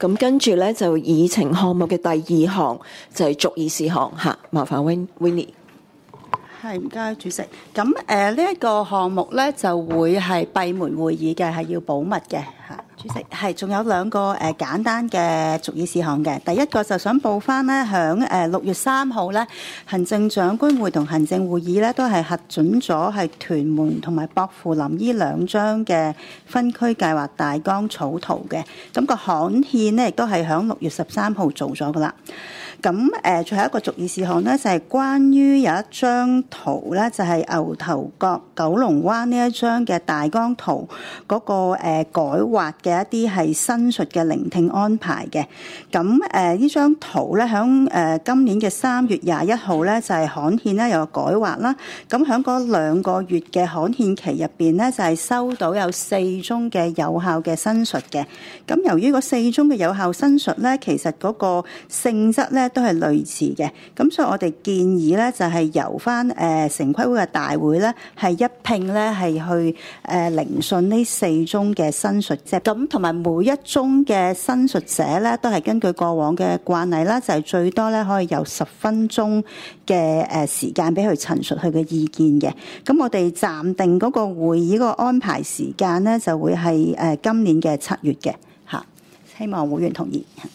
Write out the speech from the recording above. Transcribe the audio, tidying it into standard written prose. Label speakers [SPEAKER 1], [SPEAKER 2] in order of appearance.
[SPEAKER 1] 咁跟住咧就議程項目嘅第二項就係續議事項嚇，麻煩 Winnie。
[SPEAKER 2] 係，唔該主席。咁呢一個項目咧就會係閉門會議嘅，係要保密嘅嚇。主席係，仲有2個簡單嘅續議事項嘅。第一個就想報翻咧，響6月3號咧，行政長官會同行政會議咧都係核准咗係屯門同埋薄扶林呢2張嘅分區計劃大綱草圖嘅。咁個刊憲咧亦都係響6月13號做咗噶啦。咁最後一個續議事項咧，就係關於有一張圖咧，就係牛頭角九龍灣呢一張嘅大綱圖嗰個改劃嘅一啲係申述嘅聆聽安排嘅。咁呢張圖咧，響今年嘅3月21號咧，就係刊憲咧有改劃啦。咁響嗰2個月嘅刊憲期入邊咧，就係收到有4宗嘅有效嘅申述嘅。咁由於嗰4宗嘅有效申述咧，其實嗰個性質咧都係類似嘅，咁所以我哋建議咧就係由翻城規會嘅大會咧係一併咧係去聆訊呢4宗嘅申述啫。咁同埋每一宗嘅申述者咧都係根據過往嘅慣例啦，就係最多咧可以有10分鐘嘅時間俾佢陳述佢嘅意見嘅。咁我哋暫定嗰個會議個安排時間咧就會係今年嘅7月嘅嚇，希望會員同意。